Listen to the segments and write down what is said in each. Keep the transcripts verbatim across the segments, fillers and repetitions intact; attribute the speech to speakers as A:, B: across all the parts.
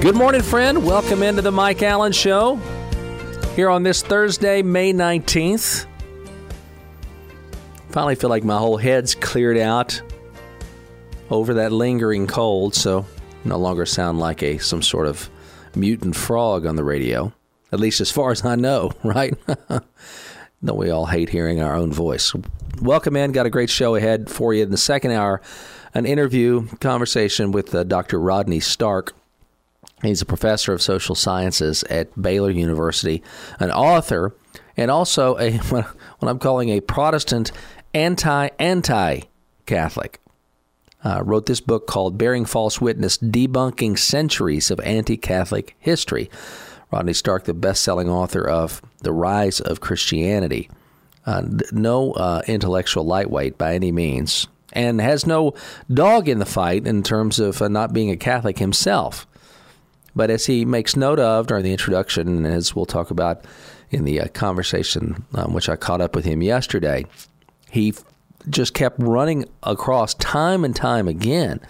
A: Good morning, friend. Welcome into the Mike Allen Show here on this Thursday, May nineteenth. Finally feel like my whole head's cleared out over that lingering cold, so no longer sound like a some sort of mutant frog on the radio, at least as far as I know, right? Don't we all hate hearing our own voice? Welcome in. Got a great show ahead for you in the second hour. An interview, conversation with uh, Doctor Rodney Stark. He's a professor of social sciences at Baylor University, an author, and also a what I'm calling a Protestant anti-anti-Catholic. Uh, wrote this book called Bearing False Witness, Debunking Centuries of Anti-Catholic History. Rodney Stark, the best-selling author of The Rise of Christianity. Uh, no uh, intellectual lightweight by any means, and has no dog in the fight in terms of uh, not being a Catholic himself. But as he makes note of during the introduction, and as we'll talk about in the uh, conversation um, which I caught up with him yesterday, he f- just kept running across time and time again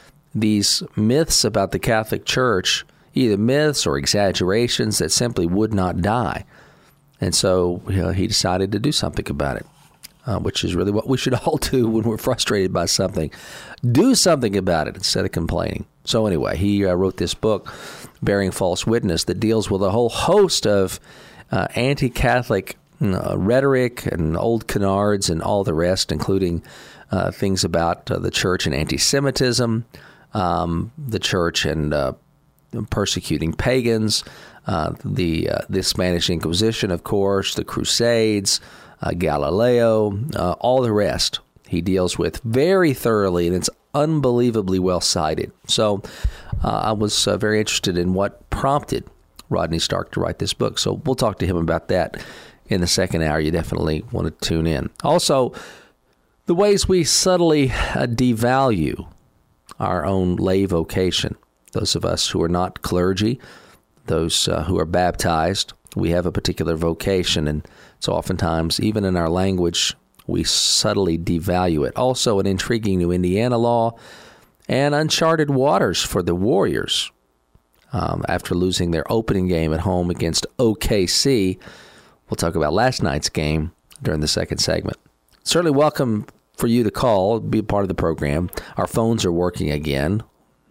A: these myths about the Catholic Church, either myths or exaggerations that simply would not die. And so you know, he decided to do something about it, uh, which is really what we should all do when we're frustrated by something. Do something about it instead of complaining. So anyway, he uh, wrote this book, Bearing False Witness, that deals with a whole host of uh, anti-Catholic uh, rhetoric and old canards and all the rest, including uh, things about uh, the church and anti-Semitism, um, the church and uh, persecuting pagans, uh, the uh, the Spanish Inquisition, of course, the Crusades, uh, Galileo, uh, all the rest. He deals with very thoroughly, and it's unbelievably well cited. So uh, I was uh, very interested in what prompted Rodney Stark to write this book. So we'll talk to him about that in the second hour. You definitely want to tune in. Also, the ways we subtly uh, devalue our own lay vocation. Those of us who are not clergy, those uh, who are baptized, we have a particular vocation, and so oftentimes, even in our language, we subtly devalue it. Also, an intriguing new Indiana law and uncharted waters for the Warriors um, after losing their opening game at home against O K C. We'll talk about last night's game during the second segment. Certainly welcome for you to call, be a part of the program. Our phones are working again.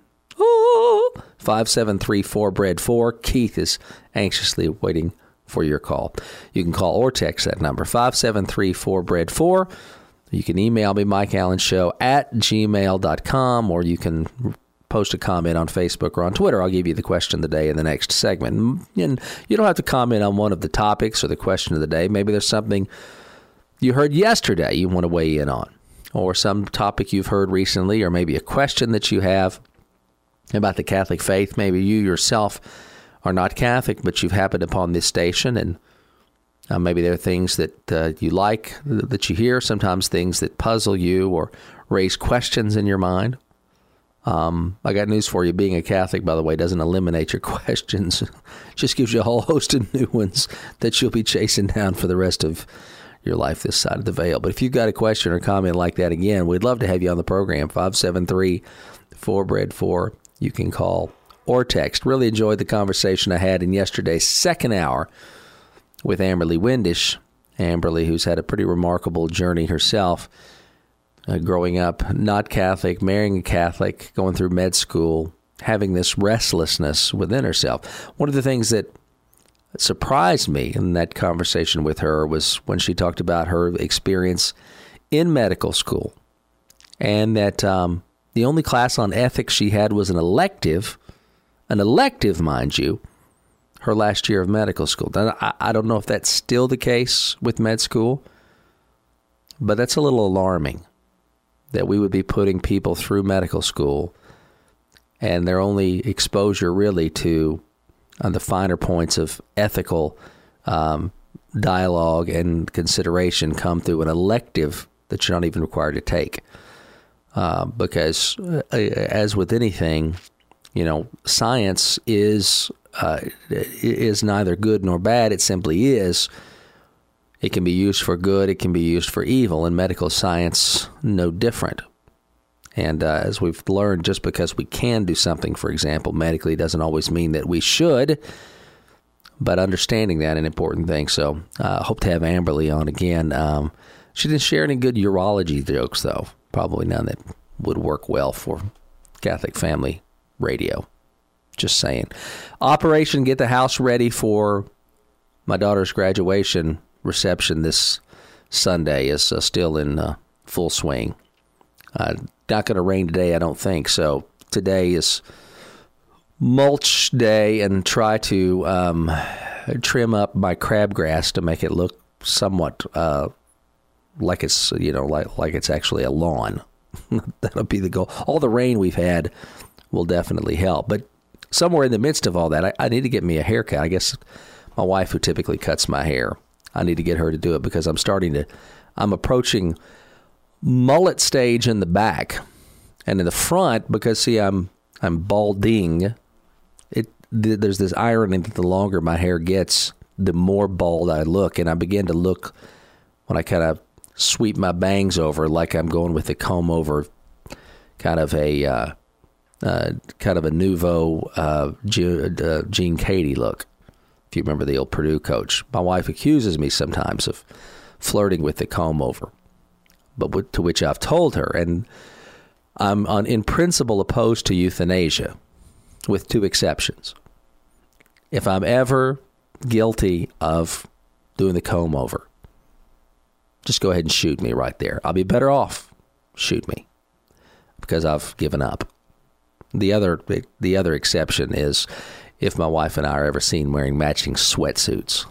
A: Oh, five seven three four, B R E A D four. Keith is anxiously waiting for your call. You can call or text that number, five seven three four, B R E A D four. You can email me, Mike Allen Show at gmail dot com, or you can post a comment on Facebook or on Twitter. I'll give you the question of the day in the next segment. And you don't have to comment on one of the topics or the question of the day. Maybe there's something you heard yesterday you want to weigh in on, or some topic you've heard recently, or maybe a question that you have about the Catholic faith. Maybe you yourself are not Catholic, but you've happened upon this station, and uh, maybe there are things that uh, you like that you hear, sometimes things that puzzle you or raise questions in your mind. Um, I got news for you. Being a Catholic, by the way, doesn't eliminate your questions. It just gives you a whole host of new ones that you'll be chasing down for the rest of your life this side of the veil. But if you've got a question or comment like that, again, we'd love to have you on the program, five seven three four, B R E A D four. You can call or text. Really enjoyed the conversation I had in yesterday's second hour with Amberly Windish. Amberly, who's had a pretty remarkable journey herself, uh, growing up not Catholic, marrying a Catholic, going through med school, having this restlessness within herself. One of the things that surprised me in that conversation with her was when she talked about her experience in medical school, and that um, the only class on ethics she had was an elective, an elective, mind you, her last year of medical school. Now, I, I don't know if that's still the case with med school, but that's a little alarming that we would be putting people through medical school and their only exposure really to on the finer points of ethical um, dialogue and consideration come through an elective that you're not even required to take. Uh, because uh, as with anything, you know, science is uh, is neither good nor bad. It simply is. It can be used for good. It can be used for evil. And medical science, no different. And uh, as we've learned, just because we can do something, for example, medically, doesn't always mean that we should. But understanding that an important thing. So I uh, hope to have Amberly on again. Um, she didn't share any good urology jokes, though. Probably none that would work well for Catholic Family Radio. Just saying. Operation Get the House Ready for my daughter's graduation reception this Sunday is uh, still in uh, full swing. Uh, not going to rain today, I don't think. So today is mulch day and try to um, trim up my crabgrass to make it look somewhat uh, like it's, you know, like like it's actually a lawn. That'll be the goal. All the rain we've had will definitely help. But somewhere in the midst of all that, I, I need to get me a haircut. I guess my wife, who typically cuts my hair, I need to get her to do it because I'm starting to, I'm approaching mullet stage in the back and in the front because, see, I'm I'm balding. It th- There's this irony that the longer my hair gets, the more bald I look. And I begin to look, when I kind of sweep my bangs over, like I'm going with a comb over, kind of a uh, uh, kind of a nouveau uh, Gene, uh, Gene Katie look. If you remember the old Purdue coach, my wife accuses me sometimes of flirting with the comb over, but to which I've told her, and I'm on, in principle opposed to euthanasia, with two exceptions. If I'm ever guilty of doing the comb over, just go ahead and shoot me right there. I'll be better off. Shoot me, because I've given up. The other the other exception is if my wife and I are ever seen wearing matching sweatsuits.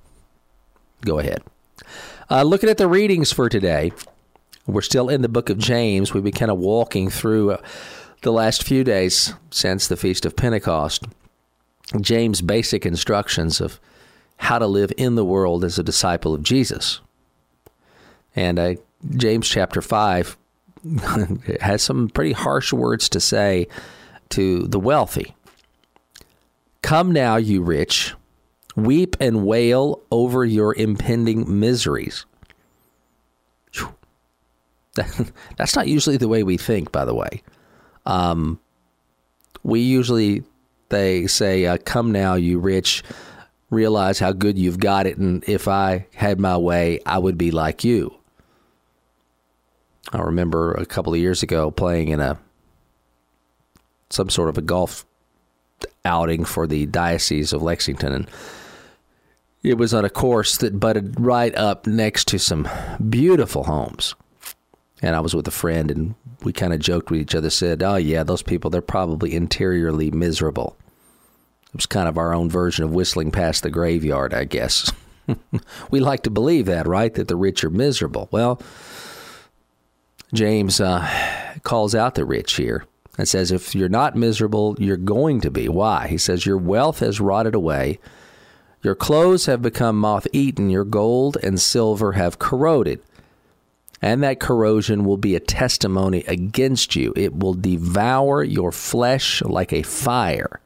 A: Go ahead. Uh, looking at the readings for today, we're still in the book of James. We've been kind of walking through uh, the last few days since the Feast of Pentecost. James' basic instructions of how to live in the world as a disciple of Jesus. And uh, James chapter five has some pretty harsh words to say to the wealthy. Come now, you rich, weep and wail over your impending miseries. That's not usually the way we think, by the way. Um, we usually, they say, uh, come now, you rich, realize how good you've got it, and if I had my way, I would be like you. I remember a couple of years ago playing in a some sort of a golf outing for the Diocese of Lexington, and it was on a course that butted right up next to some beautiful homes. And I was with a friend, and we kind of joked with each other, said, oh, yeah, those people, they're probably interiorly miserable. It was kind of our own version of whistling past the graveyard, I guess. We like to believe that, right, that the rich are miserable. Well, James uh, calls out the rich here and says, if you're not miserable, you're going to be. Why? He says, your wealth has rotted away. Your clothes have become moth-eaten. Your gold and silver have corroded. And that corrosion will be a testimony against you. It will devour your flesh like a fire.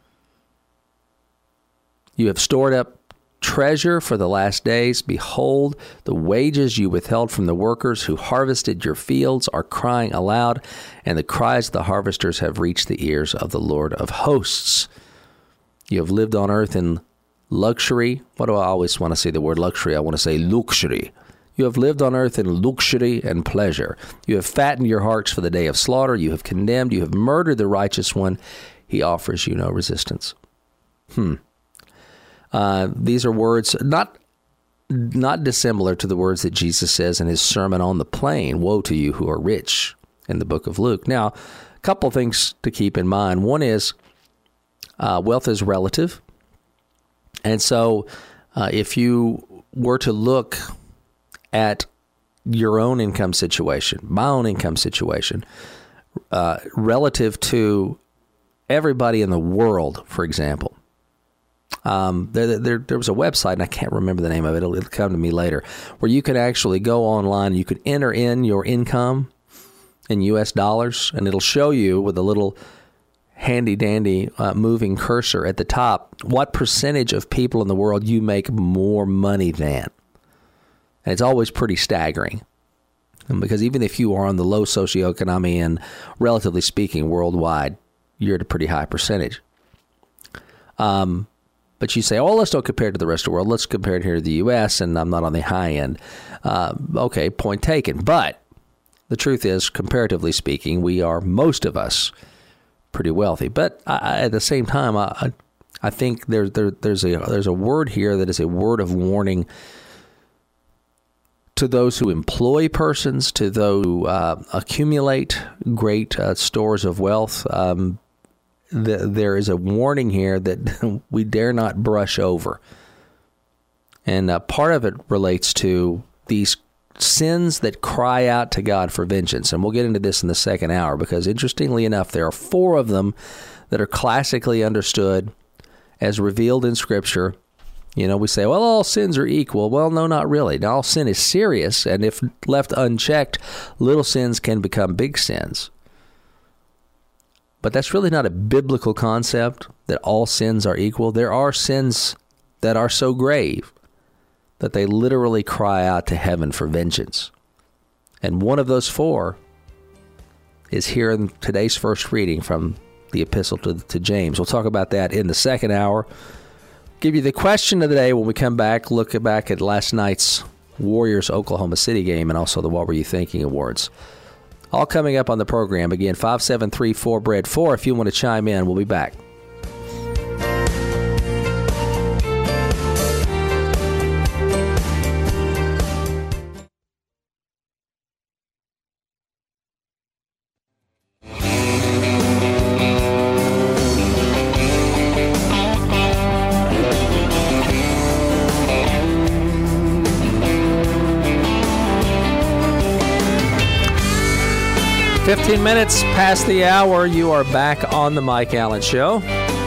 A: You have stored up treasure for the last days. Behold, the wages you withheld from the workers who harvested your fields are crying aloud, and the cries of the harvesters have reached the ears of the Lord of hosts. You have lived on earth in luxury. What do I always want to say the word luxury? I want to say luxury. You have lived on earth in luxury and pleasure. You have fattened your hearts for the day of slaughter. You have condemned. You have murdered the righteous one. He offers you no resistance. Hmm. Uh, these are words not not dissimilar to the words that Jesus says in his Sermon on the Plain, woe to you who are rich, in the book of Luke. Now, a couple things to keep in mind. One is uh, wealth is relative. And so uh, if you were to look at your own income situation, my own income situation, uh, relative to everybody in the world, for example, Um, there, there, there was a website, and I can't remember the name of it. It'll, it'll come to me later, where you could actually go online. You could enter in your income in U S dollars, and it'll show you with a little handy-dandy uh, moving cursor at the top what percentage of people in the world you make more money than. And it's always pretty staggering. And because even if you are on the low socioeconomic end, relatively speaking, worldwide, you're at a pretty high percentage. Um, but you say, oh, let's don't compare it to the rest of the world. Let's compare it here to the U S, and I'm not on the high end. Uh, okay, point taken. But the truth is, comparatively speaking, we are, most of us, pretty wealthy. But I, at the same time, I, I think there, there, there's a there's a word here that is a word of warning to those who employ persons, to those who uh, accumulate great uh, stores of wealth. Um, the, there is a warning here that we dare not brush over. And uh, part of it relates to these sins that cry out to God for vengeance. And we'll get into this in the second hour, because interestingly enough, there are four of them that are classically understood as revealed in Scripture. You know, we say, well, all sins are equal. Well, no, not really. Now, all sin is serious, and if left unchecked, little sins can become big sins. But that's really not a biblical concept, that all sins are equal. There are sins that are so grave that they literally cry out to heaven for vengeance. And one of those four is here in today's first reading from the epistle to, to James. We'll talk about that in the second hour. Give you the question of the day when we come back. Look back at last night's Warriors-Oklahoma City game, and also the What Were You Thinking Awards. All coming up on the program. Again, five seven three four B R E A D four if you want to chime in. We'll be back. fifteen minutes past the hour, you are back on the Mike Allen Show.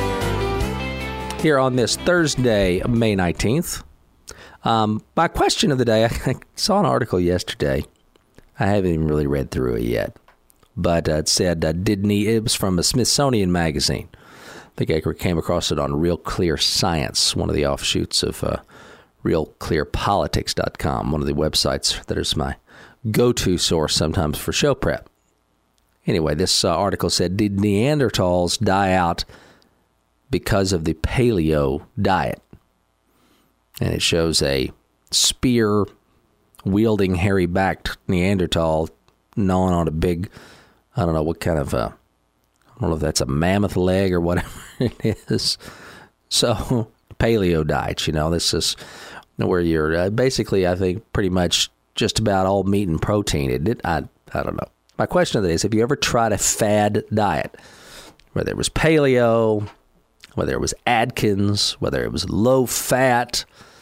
A: Here on this Thursday, May nineteenth. Um, my question of the day, I saw an article yesterday. I haven't even really read through it yet. But uh, it said, uh, did ne- it was from a Smithsonian magazine. I think I came across it on Real Clear Science, one of the offshoots of uh, real clear politics dot com, one of the websites that is my go-to source sometimes for show prep. Anyway, this uh, article said, did Neanderthals die out because of the paleo diet? And it shows a spear-wielding, hairy-backed Neanderthal gnawing on a big, I don't know what kind of, a, I don't know if that's a mammoth leg or whatever it is. So, paleo diet, you know, this is where you're uh, basically, I think, pretty much just about all meat and protein. It, it I, I don't know. My question of the day is, have you ever tried a fad diet? Whether it was paleo, whether it was Atkins, whether it was low fat,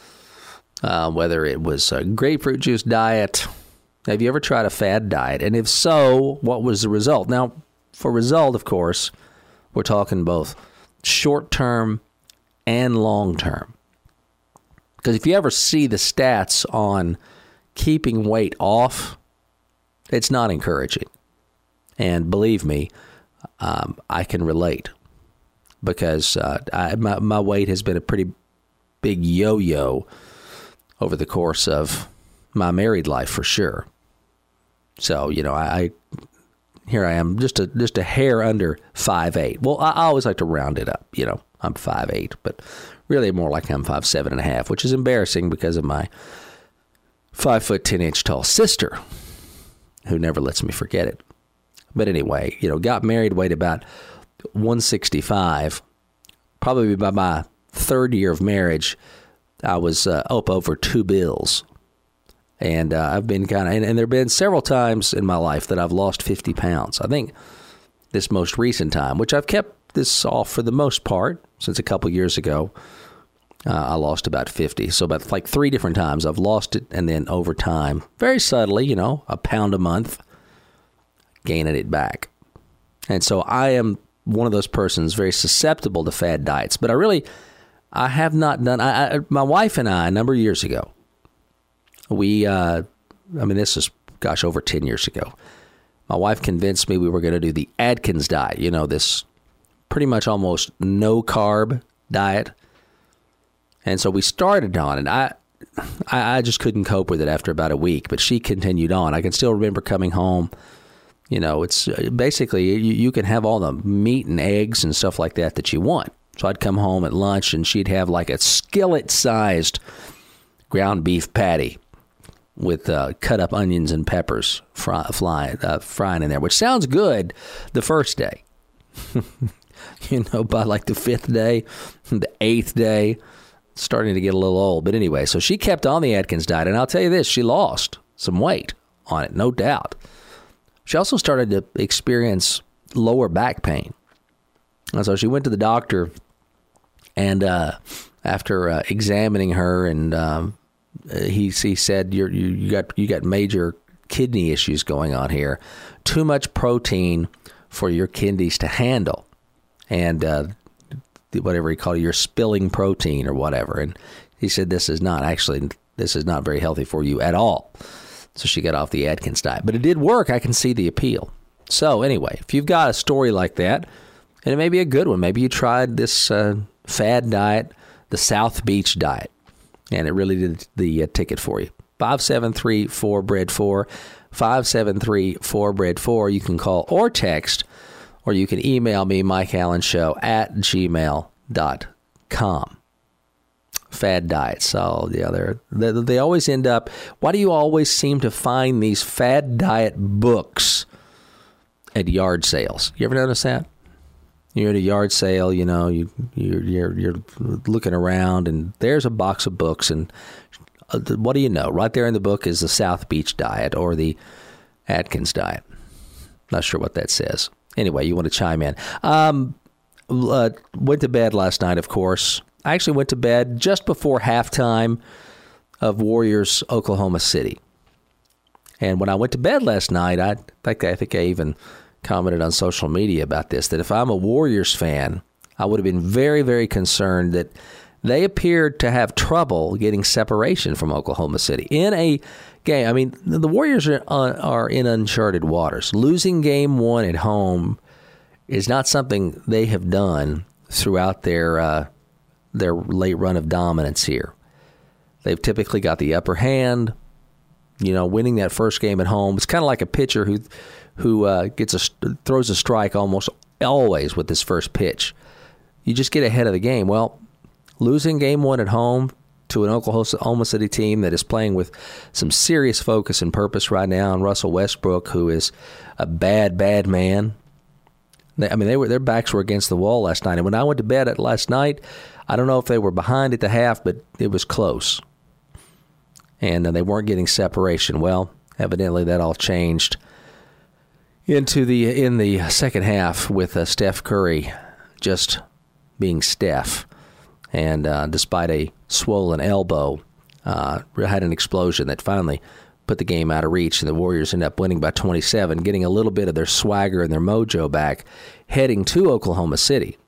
A: uh, whether it was a grapefruit juice diet. Have you ever tried a fad diet? And if so, what was the result? Now, for result, of course, we're talking both short-term and long-term. Because if you ever see the stats on keeping weight off, it's not encouraging. And believe me, um, I can relate, because uh, I, my, my weight has been a pretty big yo-yo over the course of my married life, for sure. So, you know, I, I here I am, just a just a hair under five eight. Well, I, I always like to round it up. You know, I'm five eight, but really more like I'm five seven and a half, which is embarrassing because of my five foot ten inch tall sister, who never lets me forget it. But anyway, you know, got married, weighed about one sixty-five. Probably by my third year of marriage, I was uh, up over two bills. And uh, I've been kind of, and, and there have been several times in my life that I've lost fifty pounds. I think this most recent time, which I've kept this off for the most part since a couple years ago, uh, I lost about fifty. So about like three different times I've lost it, and then over time, very subtly, you know, a pound a month, gaining it back. And so I am one of those persons very susceptible to fad diets. But I really, I have not done, I, I, my wife and I, a number of years ago, we, uh, I mean, this is, gosh, over ten years ago. My wife convinced me we were going to do the Atkins diet, you know, this pretty much almost no-carb diet. And so we started on it. I I, I just couldn't cope with it after about a week. But she continued on. I can still remember coming home. You know, it's basically you, you can have all the meat and eggs and stuff like that that you want. So I'd come home at lunch and she'd have like a skillet-sized ground beef patty with uh, cut up onions and peppers fry, flying, uh, frying in there, which sounds good the first day. You know, by like the fifth day, the eighth day, starting to get a little old. But anyway, so she kept on the Atkins diet. And I'll tell you this, she lost some weight on it, no doubt. She also started to experience lower back pain. And so she went to the doctor, and uh, after uh, examining her, and um, he he said, You're, you you got you got major kidney issues going on here. Too much protein for your kidneys to handle, and uh, whatever he called it, you're spilling protein or whatever. And he said this is not actually this is not very healthy for you at all. So she got off the Atkins diet. But it did work. I can see the appeal. So anyway, if you've got a story like that, and it may be a good one, maybe you tried this uh, fad diet, the South Beach diet, and it really did the uh, ticket for you. five seven three four B R E A D four, five seven three four B R E A D four. You can call or text, or you can email me, Mike Allen Show at gmail dot com. Fad diets. So, yeah, they're, they they always end up. Why do you always seem to find these fad diet books at yard sales? You ever notice that? You're at a yard sale, you know, you you're you're, you're looking around, and there's a box of books, and uh, what do you know? Right there in the book is the South Beach diet or the Atkins diet. Not sure what that says. Anyway, you want to chime in. Um, uh, went to bed last night, of course. I actually went to bed just before halftime of Warriors Oklahoma City. And when I went to bed last night, I think I think I even commented on social media about this, that if I'm a Warriors fan, I would have been very, very concerned that they appeared to have trouble getting separation from Oklahoma City in a game. I mean, the Warriors are, are in uncharted waters. Losing game one at home is not something they have done throughout their uh, their late run of dominance here. They've typically got the upper hand. You know, winning that first game at home. It's kind of like a pitcher who who uh, gets a throws a strike almost always with his first pitch. You just get ahead of the game. Well, losing game one at home to an Oklahoma City team that is playing with some serious focus and purpose right now, and Russell Westbrook, who is a bad, bad man. They, I mean, they were their backs were against the wall last night. And when I went to bed at last night, I don't know if they were behind at the half, but it was close. And uh, they weren't getting separation. Well, evidently that all changed into the in the second half with uh, Steph Curry just being Steph. And uh, despite a swollen elbow, uh, had an explosion that finally put the game out of reach, and the Warriors end up winning by twenty-seven, getting a little bit of their swagger and their mojo back, heading to Oklahoma City.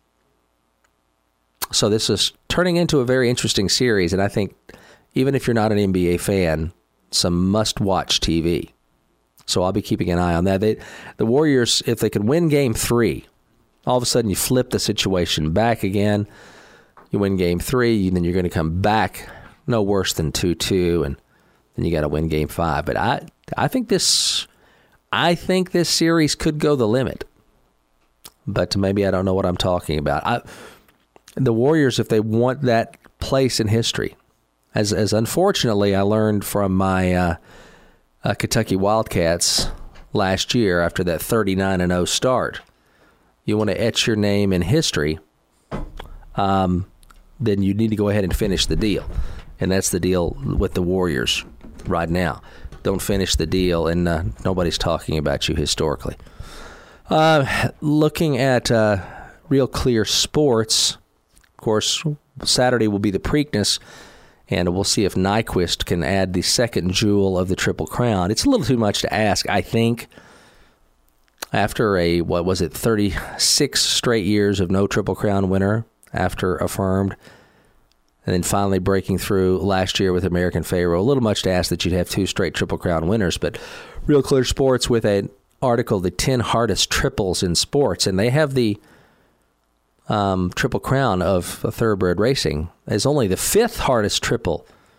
A: So this is turning into a very interesting series, and I think even if you're not an N B A fan, some must-watch T V. So I'll be keeping an eye on that. They, the Warriors, if they could win Game three, all of a sudden you flip the situation back again. You win Game three, and then you're going to come back no worse than two two, and then you got to win Game five. But I, I think this, I think this series could go the limit. But maybe I don't know what I'm talking about. I, the Warriors, if they want that place in history, as as unfortunately I learned from my uh, uh, Kentucky Wildcats last year after that thirty-nine and oh start, you want to etch your name in history. Um. Then you need to go ahead and finish the deal. And that's the deal with the Warriors right now. Don't finish the deal, and uh, nobody's talking about you historically. Uh, looking at uh, Real Clear Sports, of course, Saturday will be the Preakness, and we'll see if Nyquist can add the second jewel of the Triple Crown. It's a little too much to ask, I think. After a, what was it, thirty-six straight years of no Triple Crown winner, after affirmed, and then finally breaking through last year with American Pharaoh. A little much to ask that you'd have two straight Triple Crown winners, but Real Clear Sports with an article, The ten Hardest Triples in Sports, and they have the um, Triple Crown of Thoroughbred Racing as only the fifth hardest triple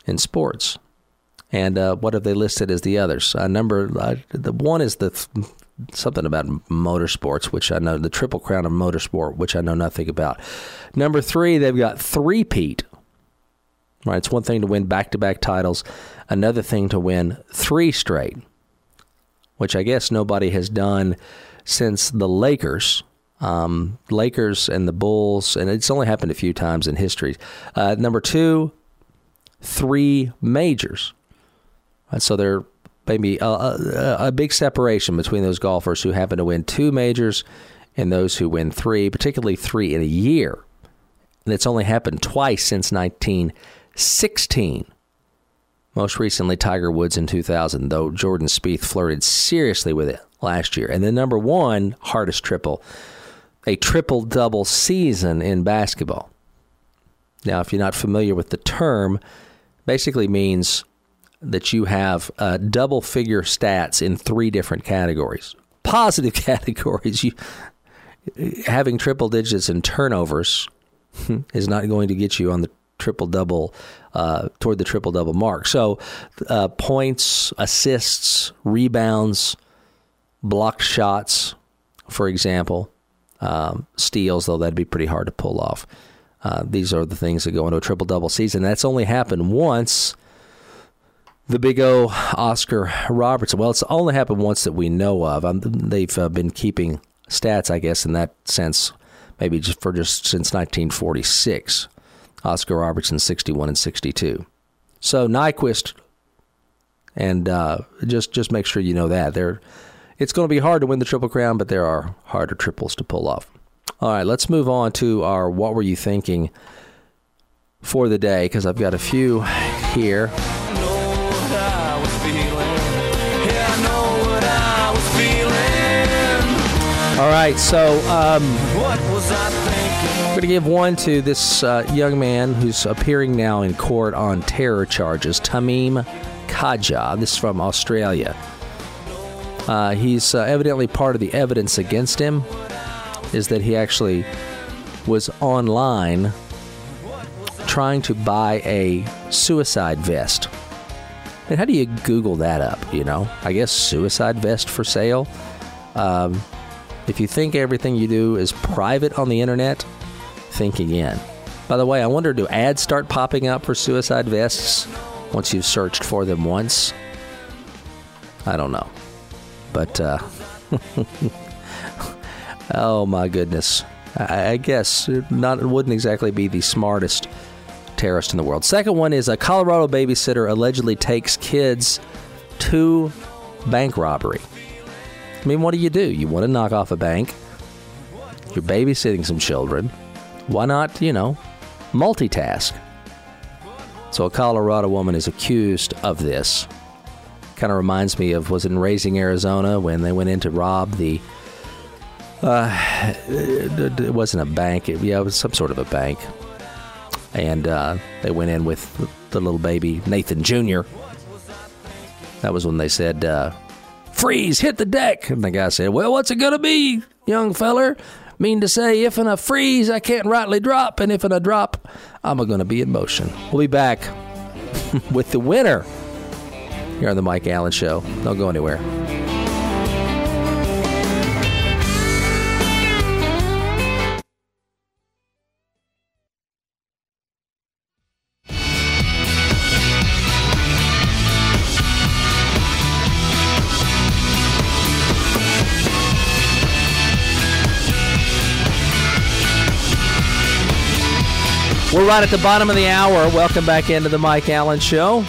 A: in sports. And uh, what have they listed as the others? Uh, number uh, the one is the th- something about motorsports, which I know, the Triple Crown of Motorsport, which I know nothing about. Number three, they've got three-peat. Right, it's one thing to win back-to-back titles, another thing to win three straight, which I guess nobody has done since the Lakers. Um, Lakers and the Bulls, and it's only happened a few times in history. Uh, number two, three majors. Right, so there may be a, a, a big separation between those golfers who happen to win two majors and those who win three, particularly three in a year. And it's only happened twice since nineteen sixteen. Most recently, Tiger Woods in two thousand, though Jordan Spieth flirted seriously with it last year. And then number one, hardest triple, a triple-double season in basketball. Now, if you're not familiar with the term, basically means that you have uh, double-figure stats in three different categories. Positive categories, you having triple digits in turnovers is not going to get you on the triple-double, uh, toward the triple-double mark. So uh, points, assists, rebounds, blocked shots, for example, um, steals, though that'd be pretty hard to pull off. Uh, these are the things that go into a triple-double season. That's only happened once. The big O, Oscar Robertson. Well, it's only happened once that we know of. Um, they've uh, been keeping stats, I guess, in that sense, maybe just for just since nineteen forty-six. Oscar Robertson, sixty-one and sixty-two. So Nyquist, and uh, just just make sure you know that. There, it's going to be hard to win the Triple Crown, but there are harder triples to pull off. All right, let's move on to our What Were You Thinking for the day, because I've got a few here.
B: I know what I was feeling. Yeah, I know what I was feeling.
A: All right, so um,
B: What was I thinking?
A: I'm going to give one to this uh, young man who's appearing now in court on terror charges, Tamim Khaja. This is from Australia. Uh, he's uh, evidently part of the evidence against him is that he actually was online trying to buy a suicide vest. And how do you Google that up, you know? I guess suicide vest for sale. Um, if you think everything you do is private on the internet, think again. By the way, I wonder, do ads start popping up for suicide vests once you've searched for them once? I don't know. But, uh, oh my goodness. I, I guess not. It wouldn't exactly be the smartest terrorist in the world. Second one is a Colorado babysitter allegedly takes kids to bank robbery. I mean, what do you do? You want to knock off a bank. You're babysitting some children. Why not, you know, multitask? So a Colorado woman is accused of this. Kind of reminds me of, was it in Raising Arizona when they went in to rob the, uh, it wasn't a bank. It, yeah, it was some sort of a bank. And uh, they went in with the little baby, Nathan Junior That was when they said, uh, freeze, hit the deck. And the guy said, well, what's it going to be, young feller? Mean to say, if in a freeze, I can't rightly drop, and if in a drop, I'm going to be in motion. We'll be back with the winner here on the Mike Allen Show. Don't go anywhere. We're right at the bottom of the hour. Welcome back into the Mike Allen Show.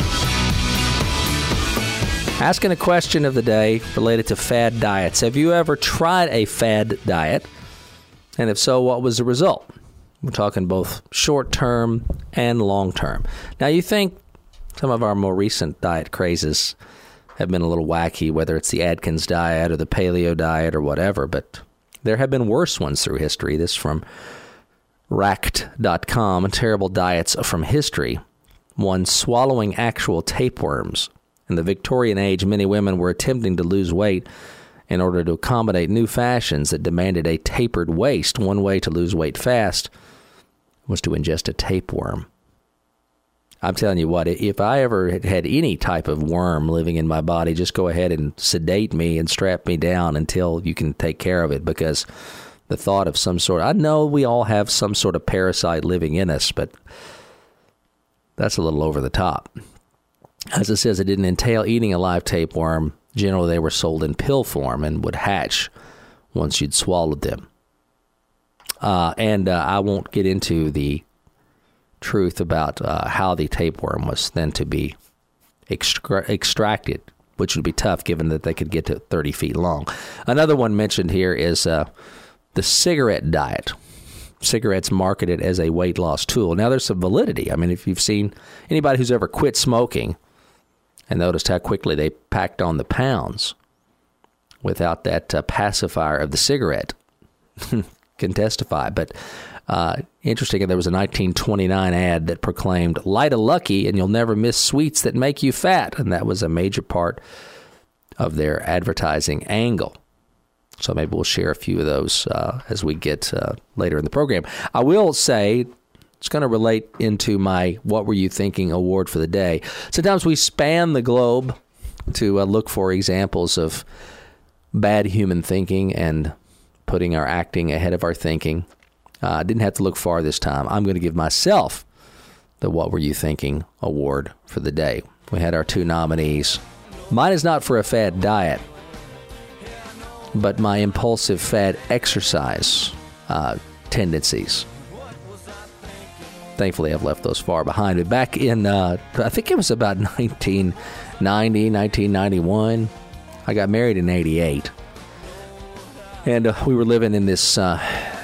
A: Asking a question of the day related to fad diets. Have you ever tried a fad diet? And if so, what was the result? We're talking both short-term and long-term. Now, you think some of our more recent diet crazes have been a little wacky, whether it's the Atkins diet or the paleo diet or whatever, but there have been worse ones through history. This from Racked dot com, terrible diets from history. One, swallowing actual tapeworms. In the Victorian age, many women were attempting to lose weight in order to accommodate new fashions that demanded a tapered waist. One way to lose weight fast was to ingest a tapeworm. I'm telling you what, if I ever had had any type of worm living in my body, just go ahead and sedate me and strap me down until you can take care of it, because the thought of some sort, I know we all have some sort of parasite living in us, but that's a little over the top. As it says, it didn't entail eating a live tapeworm. Generally, they were sold in pill form and would hatch once you'd swallowed them. Uh, and uh, I won't get into the truth about uh, how the tapeworm was then to be extra- extracted, which would be tough given that they could get to thirty feet long. Another one mentioned here is uh, the cigarette diet. Cigarettes marketed as a weight loss tool. Now, there's some validity. I mean, if you've seen anybody who's ever quit smoking and noticed how quickly they packed on the pounds without that uh, pacifier of the cigarette, can testify. But uh, interesting, there was a nineteen twenty-nine ad that proclaimed, "Light a Lucky and you'll never miss sweets that make you fat." And that was a major part of their advertising angle. So maybe we'll share a few of those uh, as we get uh, later in the program. I will say, it's going to relate into my What Were You Thinking award for the day. Sometimes we span the globe to uh, look for examples of bad human thinking and putting our acting ahead of our thinking. I uh, didn't have to look far this time. I'm going to give myself the What Were You Thinking award for the day. We had our two nominees. Mine is not for a fad diet, but my impulsive fad exercise uh, tendencies. Thankfully, I've left those far behind me. Back in, uh, I think it was about nineteen ninety, nineteen ninety-one, I got married in eighty-eight. And uh, we were living in this uh,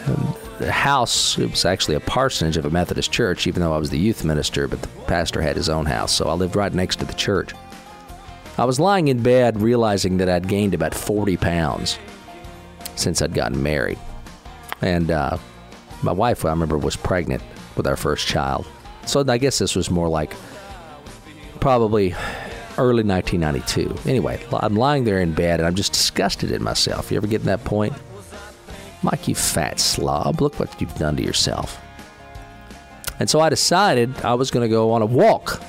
A: house. It was actually a parsonage of a Methodist church, even though I was the youth minister, but the pastor had his own house, so I lived right next to the church. I was lying in bed realizing that I'd gained about forty pounds since I'd gotten married. And uh, my wife, I remember, was pregnant with our first child. So I guess this was more like probably early nineteen ninety-two. Anyway, I'm lying there in bed and I'm just disgusted at myself. You ever get to that point? Mike, you fat slob, look what you've done to yourself. And so I decided I was going to go on a walk.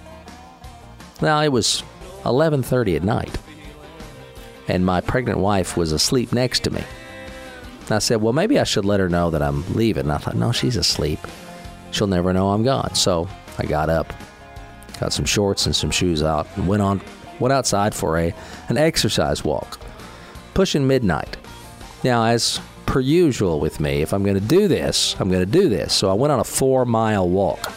A: Now, it was eleven thirty at night, and my pregnant wife was asleep next to me. And I said, well, maybe I should let her know that I'm leaving. And I thought, no, she's asleep. She'll never know I'm gone. So I got up, got some shorts and some shoes out, and went on, went outside for a an exercise walk, pushing midnight. Now, as per usual with me, if I'm going to do this, I'm going to do this. So I went on a four-mile walk.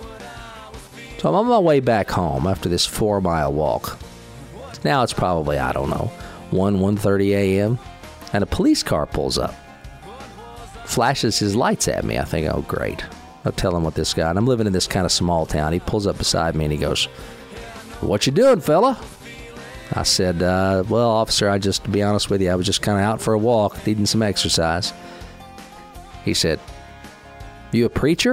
A: So I'm on my way back home after this four-mile walk. Now it's probably, I don't know, one, one thirty a.m., and a police car pulls up, flashes his lights at me. I think, oh, great. I'll tell him what this guy, and I'm living in this kind of small town. He pulls up beside me, and he goes, what you doing, fella? I said, uh, well, officer, I just, to be honest with you, I was just kind of out for a walk, needing some exercise. He said, you a preacher?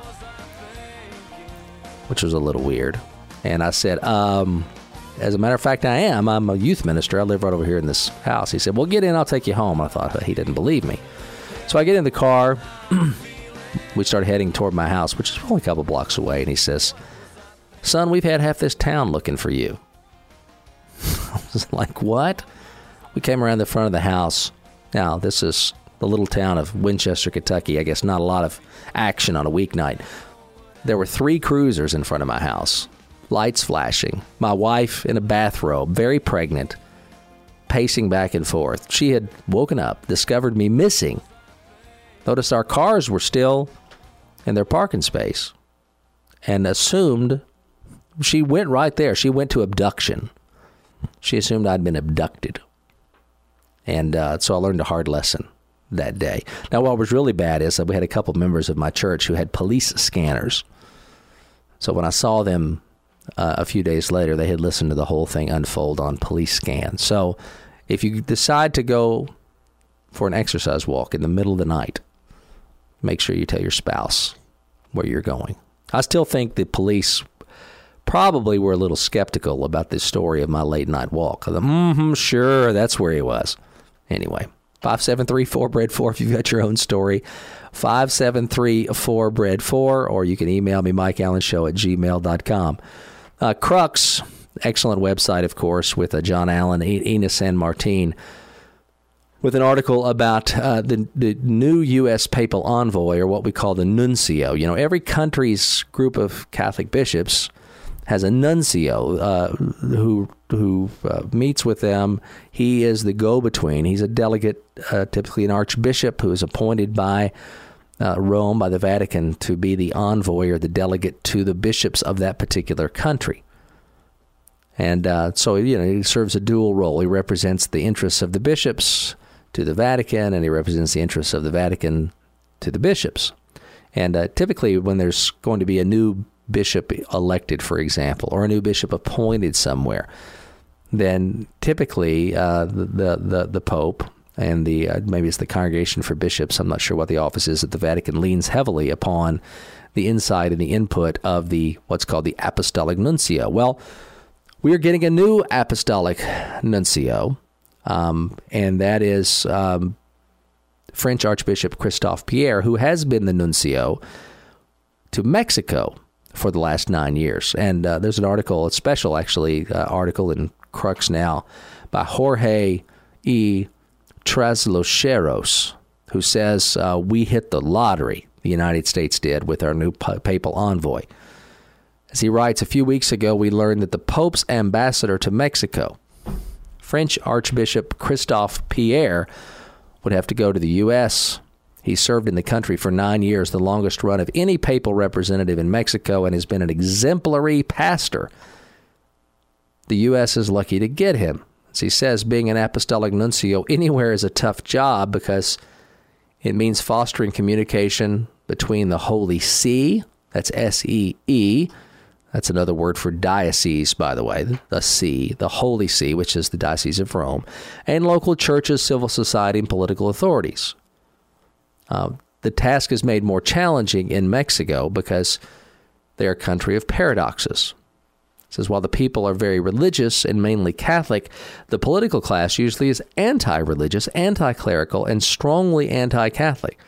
A: Which was a little weird. And I said, um, as a matter of fact, I am. I'm a youth minister. I live right over here in this house. He said, well, get in. I'll take you home. I thought he didn't believe me. So I get in the car. We start heading toward my house, which is only a couple blocks away. And he says, son, we've had half this town looking for you. I was like, what? We came around the front of the house. Now, this is the little town of Winchester, Kentucky. I guess not a lot of action on a weeknight. There were three cruisers in front of my house, lights flashing, my wife in a bathrobe, very pregnant, pacing back and forth. She had woken up, discovered me missing, noticed our cars were still in their parking space, and assumed she went right there. She went to abduction. She assumed I'd been abducted. And uh, so I learned a hard lesson that day. Now, what was really bad is that we had a couple members of my church who had police scanners. So when I saw them uh, a few days later, they had listened to the whole thing unfold on police scan. So if you decide to go for an exercise walk in the middle of the night, make sure you tell your spouse where you're going. I still think the police probably were a little skeptical about this story of my late night walk. I thought, mm-hmm, sure, that's where he was. Anyway, five seven three four bread four if you've got your own story. five seven three four bread four, or you can email me, mike allen show at gmail dot com. Uh, Crux, excellent website, of course, with uh, John Allen, Ina San Martin, with an article about uh, the, the new U S papal envoy, or what we call the nuncio. You know, every country's group of Catholic bishops has a nuncio uh, who who uh, meets with them. He is the go-between. He's a delegate, uh, typically an archbishop, who is appointed by uh, Rome, by the Vatican, to be the envoy or the delegate to the bishops of that particular country. And uh, so, you know, he serves a dual role. He represents the interests of the bishops to the Vatican, and he represents the interests of the Vatican to the bishops. And uh, typically when there's going to be a new bishop elected, for example, or a new bishop appointed somewhere, then typically uh, the, the the Pope and the uh, maybe it's the Congregation for Bishops, I'm not sure what the office is at the Vatican, leans heavily upon the insight and the input of the what's called the Apostolic Nuncio. Well, we are getting a new Apostolic Nuncio. Um, and that is um, French Archbishop Christophe Pierre, who has been the nuncio to Mexico for the last nine years. And uh, there's an article, a special actually uh, article in Crux Now by Jorge E. Traslocheros, who says uh, we hit the lottery, the United States did, with our new papal envoy. As he writes, a few weeks ago, we learned that the Pope's ambassador to Mexico, French Archbishop Christophe Pierre, would have to go to the U S. He served in the country for nine years, the longest run of any papal representative in Mexico, and has been an exemplary pastor. The U S is lucky to get him. As he says, being an apostolic nuncio anywhere is a tough job because it means fostering communication between the Holy See, that's S E E, that's another word for diocese, by the way, the See, the Holy See, which is the Diocese of Rome, and local churches, civil society, and political authorities. Uh, the task is made more challenging in Mexico because they are a country of paradoxes. It says, while the people are very religious and mainly Catholic, the political class usually is anti-religious, anti-clerical, and strongly anti-Catholic.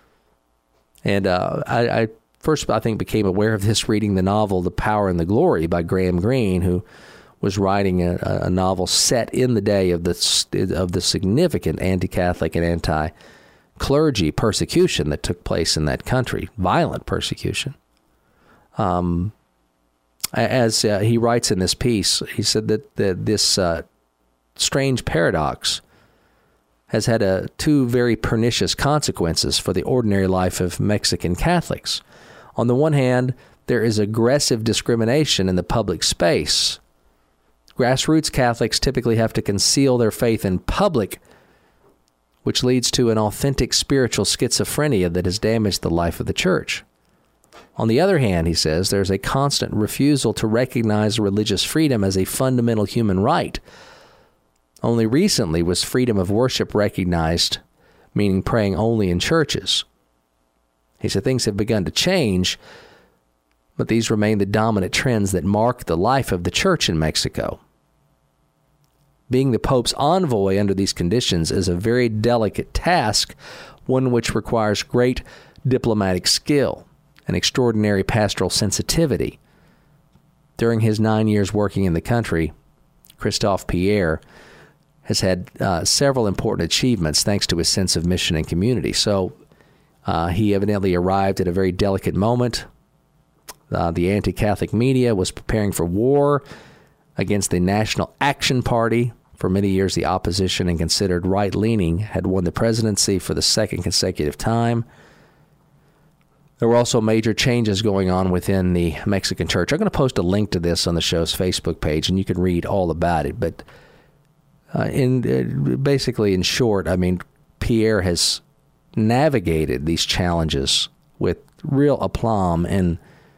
A: And uh, I... I First, I think, became aware of this reading the novel The Power and the Glory by Graham Greene, who was writing a, a novel set in the day of the, of the significant anti-Catholic and anti-clergy persecution that took place in that country, violent persecution. Um, as uh, he writes in this piece, he said that the, this uh, strange paradox has had a, two very pernicious consequences for the ordinary life of Mexican Catholics. On the one hand, there is aggressive discrimination in the public space. Grassroots Catholics typically have to conceal their faith in public, which leads to an authentic spiritual schizophrenia that has damaged the life of the church. On the other hand, he says, there's a constant refusal to recognize religious freedom as a fundamental human right. Only recently was freedom of worship recognized, meaning praying only in churches. He said things have begun to change, but these remain the dominant trends that mark the life of the church in Mexico. Being the Pope's envoy under these conditions is a very delicate task, one which requires great diplomatic skill and extraordinary pastoral sensitivity. During his nine years working in the country, Christophe Pierre has had uh, several important achievements thanks to his sense of mission and community. So uh, he evidently arrived at a very delicate moment. Uh, the anti-Catholic media was preparing for war against the National Action Party. For many years, the opposition and considered right-leaning had won the presidency for the second consecutive time. There were also major changes going on within the Mexican church. I'm going to post a link to this on the show's Facebook page, and you can read all about it. But uh, in uh, basically, in short, I mean, Pierre has navigated these challenges with real aplomb and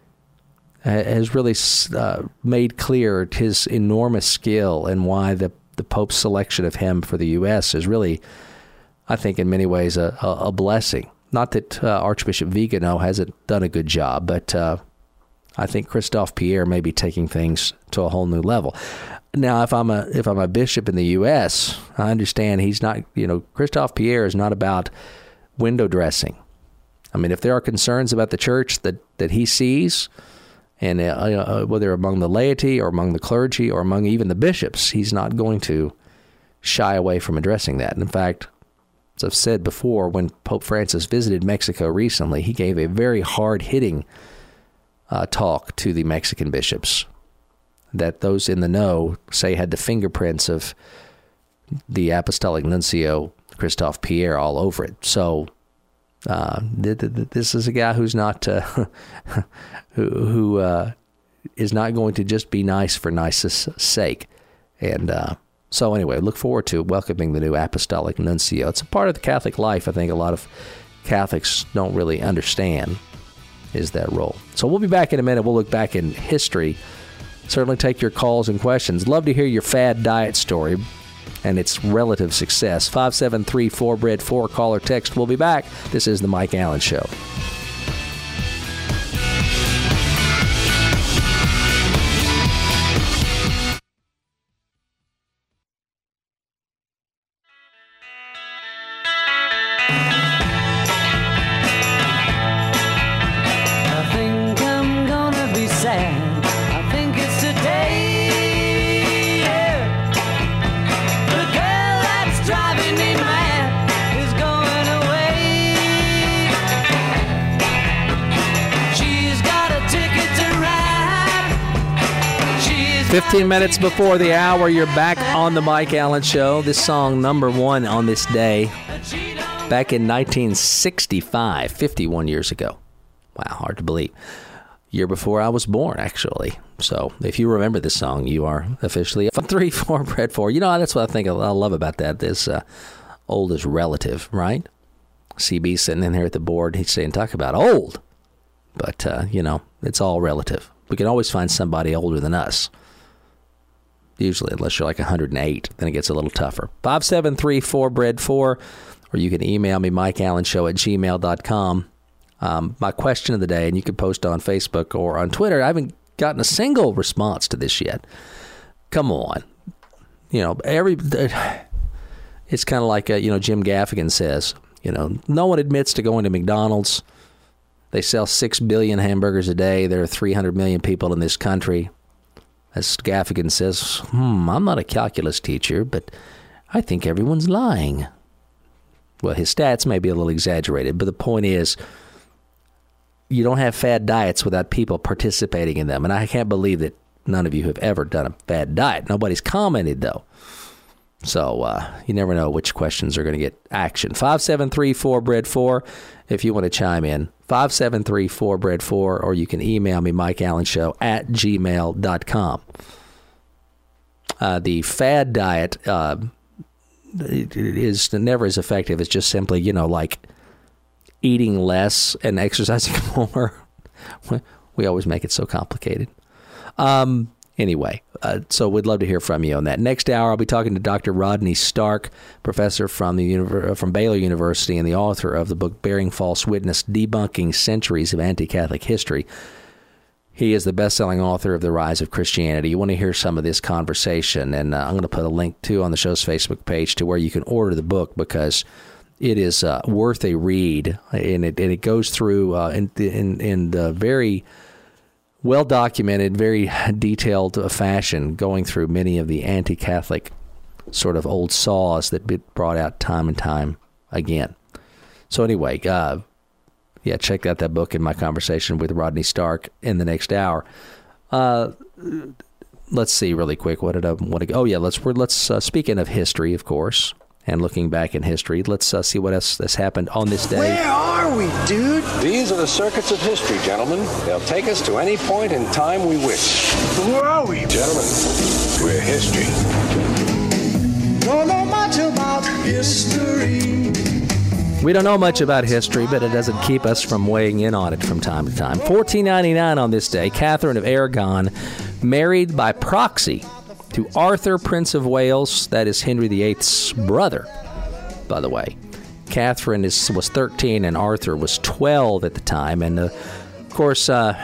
A: has really uh, made clear his enormous skill and why the, the Pope's selection of him for the U S is really, I think, in many ways, a, a, a blessing. Not that uh, Archbishop Vigano hasn't done a good job, but uh, I think Christophe Pierre may be taking things to a whole new level. Now, if I'm a if I'm a bishop in the U S, I understand he's not, you know, Christophe Pierre is not about window dressing. I mean, if there are concerns about the church that, that he sees, and uh, uh, whether among the laity or among the clergy or among even the bishops, he's not going to shy away from addressing that. And in fact, as I've said before, when Pope Francis visited Mexico recently, he gave a very hard-hitting uh, talk to the Mexican bishops that those in the know say had the fingerprints of the Apostolic Nuncio, Christophe Pierre, all over it. So uh, th- th- this is a guy who's not, uh, who, who uh, is not going to just be nice for nice's sake. And uh, so anyway, look forward to welcoming the new Apostolic Nuncio. It's a part of the Catholic life I think a lot of Catholics don't really understand is that role. So we'll be back in a minute. We'll look back in history. Certainly take your calls and questions. Love to hear your fad diet story and its relative success. five seven three four bread four, call or text. We'll be back. This is The Mike Allen Show. fifteen minutes before the hour, you're back on The Mike Allen Show. This song, number one on this day, back in nineteen sixty-five, fifty-one years ago. Wow, hard to believe. Year before I was born, actually. So if you remember this song, you are officially three, four, bread four. You know, that's what I think I love about that. This uh, old is relative, right? C B sitting in here at the board, he's saying, talk about old. But, uh, you know, it's all relative. We can always find somebody older than us. Usually, unless you're like one hundred eight, then it gets a little tougher. five seven three four bread four, or you can email me, mike allen show at gmail dot com. Um, my question of the day, and you can post on Facebook or on Twitter. I haven't gotten a single response to this yet. Come on. You know, every it's kind of like, a, you know, Jim Gaffigan says, you know, no one admits to going to McDonald's. They sell six billion hamburgers a day. There are three hundred million people in this country. As Gaffigan says, hmm, I'm not a calculus teacher, but I think everyone's lying. Well, his stats may be a little exaggerated, but the point is, you don't have fad diets without people participating in them. And I can't believe that none of you have ever done a fad diet. Nobody's commented, though. So uh, you never know which questions are going to get action. five seven three four bread four if you want to chime in. five seven three four bread four, or you can email me, mike allen show at gmail dot com. Uh, the fad diet uh, is never as effective as just simply, you know, like eating less and exercising more. We always make it so complicated. Um, anyway, uh, so we'd love to hear from you on that. Next hour, I'll be talking to Doctor Rodney Stark, professor from the univer- from Baylor University and the author of the book Bearing False Witness, Debunking Centuries of Anti-Catholic History. He is the best-selling author of The Rise of Christianity. You want to hear some of this conversation, and uh, I'm going to put a link, too, on the show's Facebook page to where you can order the book, because it is uh, worth a read, and it, and it goes through uh, in, in, in the very well-documented, very detailed fashion, going through many of the anti-Catholic sort of old saws that get brought out time and time again. So anyway, uh, yeah, check out that book in my conversation with Rodney Stark in the next hour. Uh, let's see really quick. What did I want to go? Oh, yeah, let's, we're, let's uh, speaking of history, of course, and looking back in history, let's uh, see what else has happened on this day.
C: Where are we, dude?
D: These are the circuits of history, gentlemen. They'll take us to any point in time we wish.
C: Where are we?
D: Gentlemen, we're history.
C: Don't know much about history.
A: We don't know much about history, but it doesn't keep us from weighing in on it from time to time. fourteen ninety-nine on this day, Catherine of Aragon married by proxy to Arthur, Prince of Wales. That is Henry the Eighth's brother, by the way. Catherine is, was thirteen and Arthur was twelve at the time. And, uh, of course, uh,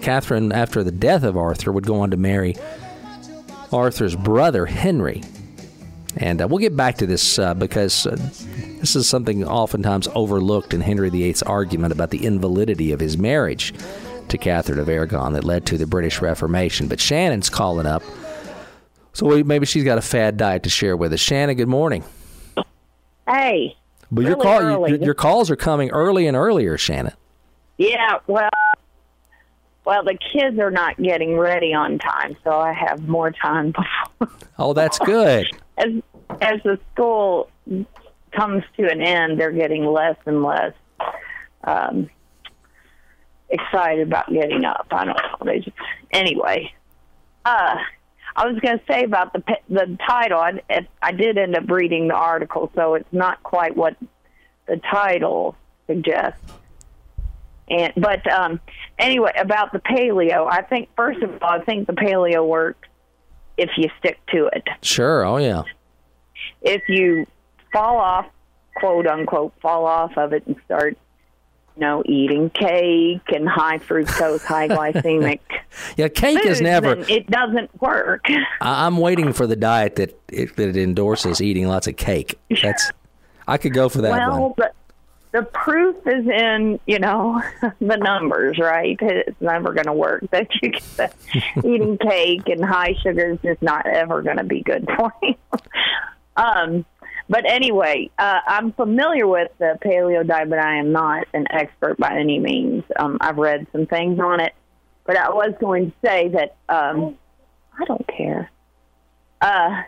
A: Catherine, after the death of Arthur, would go on to marry Arthur's brother, Henry. And uh, we'll get back to this uh, because uh, this is something oftentimes overlooked in Henry the Eighth's argument about the invalidity of his marriage to Catherine of Aragon that led to the British Reformation. But Shannon's calling up, so we, maybe she's got a fad diet to share with us. Shannon, good morning.
E: Hey.
A: But
E: really
A: your call,
E: early.
A: your, your calls are coming early and earlier, Shannon.
E: Yeah, well, well, the kids are not getting ready on time, so I have more time before.
A: Oh, that's good.
E: As as the school comes to an end, they're getting less and less um, excited about getting up. I don't know. They just, anyway, uh, I was going to say about the the title. I, I did end up reading the article, so it's not quite what the title suggests. And but um, anyway, about the paleo, I think first of all, I think the paleo works if you stick to it.
A: Sure. Oh yeah.
E: If you fall off, quote unquote, fall off of it and start, you know, eating cake and high fructose, high glycemic.
A: Yeah, cake
E: foods,
A: is never.
E: then it doesn't work.
A: I- I'm waiting for the diet that it, that it endorses eating lots of cake. That's. I could go for that
E: well,
A: one.
E: the, the proof is in, you know, the numbers, right? It's never going to work. That you get eating cake and high sugar is just not ever going to be good for you. um, but anyway, uh, I'm familiar with the paleo diet, but I am not an expert by any means. Um, I've read some things on it, but I was going to say that um, I don't care. Uh,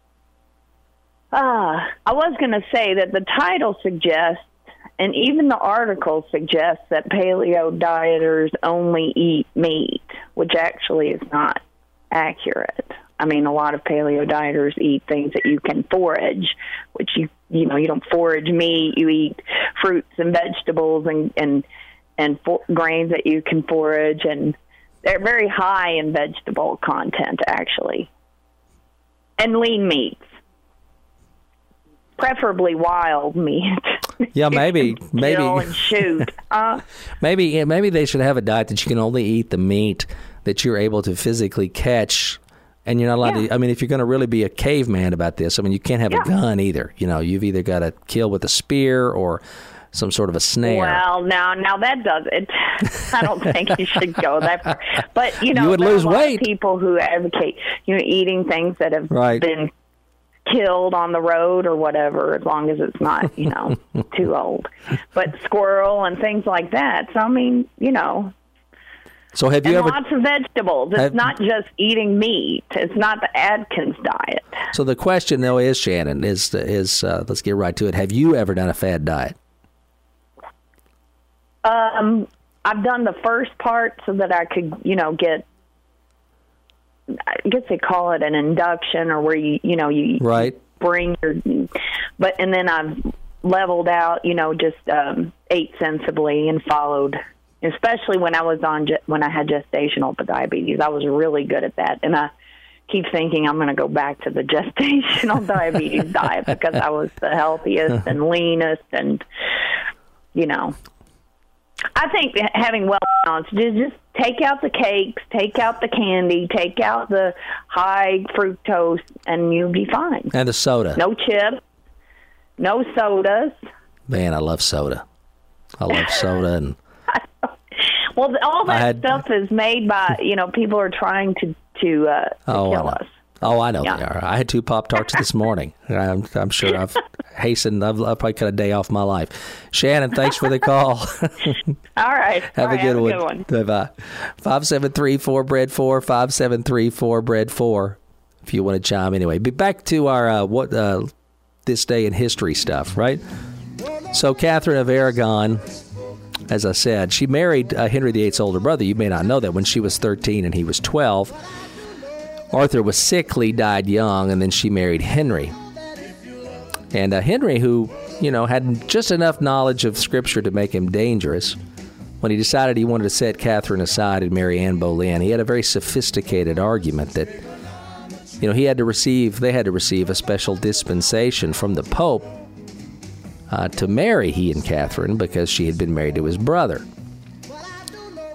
E: uh, I was going to say that the title suggests, and even the article suggests, that paleo dieters only eat meat, which actually is not accurate. I mean, a lot of paleo dieters eat things that you can forage, which you you know you don't forage meat. You eat fruits and vegetables and and and for, grains that you can forage, and they're very high in vegetable content actually, and lean meats, preferably wild meat.
A: Yeah, maybe, maybe,
E: kill and shoot. Uh,
A: maybe, yeah, maybe they should have a diet that you can only eat the meat that you're able to physically catch, and you're not allowed
E: Yeah.
A: to. I mean, if you're going to really be a caveman about this, I mean, you can't have
E: Yeah.
A: a gun either. You know, you've either got to kill with a spear or some sort of a snare.
E: Well, now, now that does it. I don't think you should go that far. But you know,
A: You would
E: there
A: lose
E: are a lot
A: weight.
E: of people who advocate, you know, eating things that have
A: Right.
E: been killed on the road or whatever, as long as it's not, you know, too old. But squirrel and things like that. So I mean, you know,
A: So have you
E: and
A: ever?
E: lots of vegetables. It's
A: have-
E: not just eating meat. It's not the Atkins diet.
A: So the question though is, Shannon, is is uh, let's get right to it. Have you ever done a fad diet?
E: Um, I've done the first part so that I could, you know, get, I guess they call it an induction, or where you, you know, you
A: Right.
E: bring your, but, and then I've leveled out, you know, just um, ate sensibly and followed, especially when I was on, ge- when I had gestational diabetes. I was really good at that. And I keep thinking I'm going to go back to the gestational diabetes diet because I was the healthiest and leanest, and, you know, I think that having well balanced, just, just take out the cakes, take out the candy, take out the high fructose, and you'll be fine.
A: And the soda.
E: No chips, no sodas.
A: Man, I love soda. I love soda, and
E: Well, all
A: I
E: that
A: had-
E: stuff is made by, you know, people are trying to to, uh, to
A: oh, I
E: kill
A: know.
E: us.
A: Oh, I know
E: Yeah.
A: they are. I had two Pop Tarts this morning. I'm, I'm sure I've hastened. I've, I've probably cut a day off my life. Shannon, thanks for the call.
E: All right.
A: Have
E: All
A: a
E: right,
A: good
E: have
A: one.
E: A good one.
A: Bye bye. Five seven three four bread four five seven three four bread four. If you want to chime anyway. Be back to our uh, what uh, this day in history stuff, right? So Catherine of Aragon, as I said, she married uh, Henry the Eighth's older brother. You may not know that, when she was thirteen and he was twelve. Arthur was sickly, died young, and then she married Henry. And uh, Henry, who, you know, had just enough knowledge of Scripture to make him dangerous, when he decided he wanted to set Catherine aside and marry Anne Boleyn, he had a very sophisticated argument that, you know, he had to receive, they had to receive a special dispensation from the Pope uh, to marry he and Catherine, because she had been married to his brother.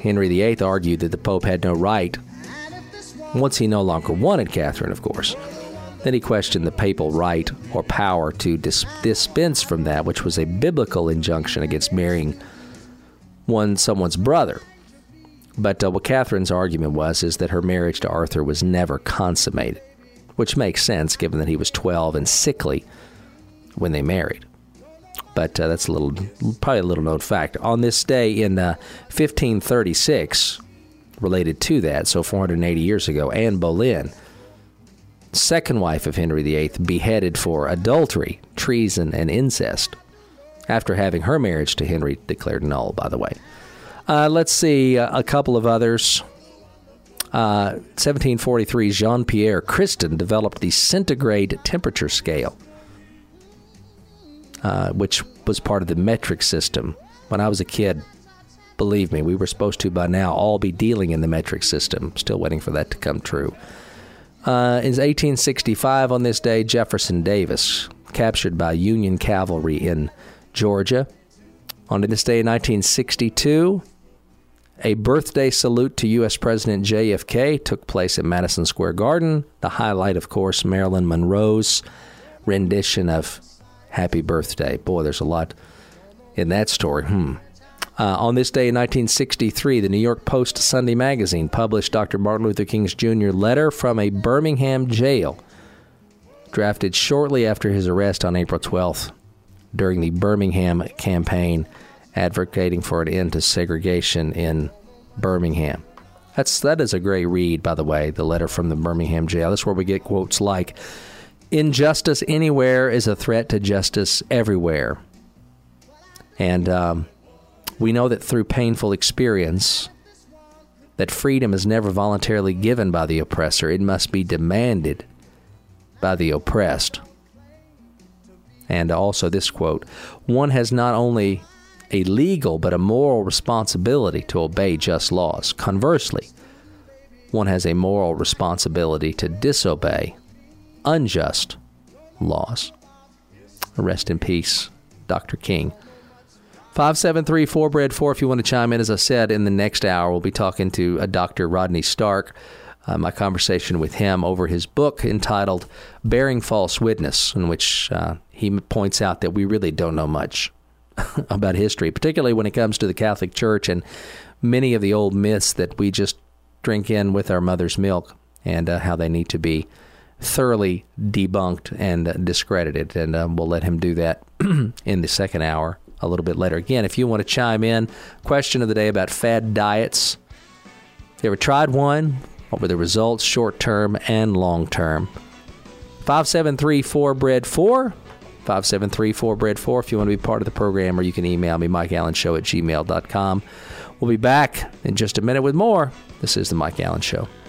A: Henry the Eighth argued that the Pope had no right, once he no longer wanted Catherine, of course. Then he questioned the papal right or power to dis- dispense from that, which was a biblical injunction against marrying one someone's brother. But uh, what Catherine's argument was is that her marriage to Arthur was never consummated, which makes sense given that he was twelve and sickly when they married. But uh, that's a little, probably a little known fact. On this day in uh, fifteen thirty-six, related to that, so four hundred eighty years ago, Anne Boleyn, second wife of Henry the Eighth, beheaded for adultery, treason, and incest, after having her marriage to Henry declared null, by the way. Uh, let's see uh, a couple of others. Uh, seventeen forty-three, Jean-Pierre Christin developed the centigrade temperature scale, uh, which was part of the metric system. When I was a kid, believe me, we were supposed to by now all be dealing in the metric system. Still waiting for that to come true. Uh, in eighteen sixty-five, on this day, Jefferson Davis, captured by Union cavalry in Georgia. On this day in nineteen sixty-two, a birthday salute to U S President J F K took place at Madison Square Garden. The highlight, of course, Marilyn Monroe's rendition of Happy Birthday. Boy, there's a lot in that story. Hmm. Uh, on this day in nineteen sixty-three, the New York Post Sunday magazine published Doctor Martin Luther King's Junior letter from a Birmingham jail, drafted shortly after his arrest on April twelfth during the Birmingham campaign, advocating for an end to segregation in Birmingham. That's that is a great read, by the way, the letter from the Birmingham jail. That's where we get quotes like, "Injustice anywhere is a threat to justice everywhere." And um, we know that through painful experience, that freedom is never voluntarily given by the oppressor. It must be demanded by the oppressed. And also this quote, "One has not only a legal but a moral responsibility to obey just laws. Conversely, one has a moral responsibility to disobey unjust laws." Rest in peace, Doctor King. five seven three four bread four if you want to chime in. As I said, in the next hour, we'll be talking to uh, Doctor Rodney Stark. Uh, my conversation with him over his book entitled Bearing False Witness, in which uh, he points out that we really don't know much about history, particularly when it comes to the Catholic Church and many of the old myths that we just drink in with our mother's milk, and uh, how they need to be thoroughly debunked and uh, discredited. And uh, we'll let him do that in the second hour a little bit later. Again, if you want to chime in, question of the day about fad diets. Have you ever tried one? What were the results, short-term and long-term? five seven three four bread four. five seven three four bread four if you want to be part of the program, or you can email me, mike allen show at gmail dot com. We'll be back in just a minute with more. This is The Mike Allen Show.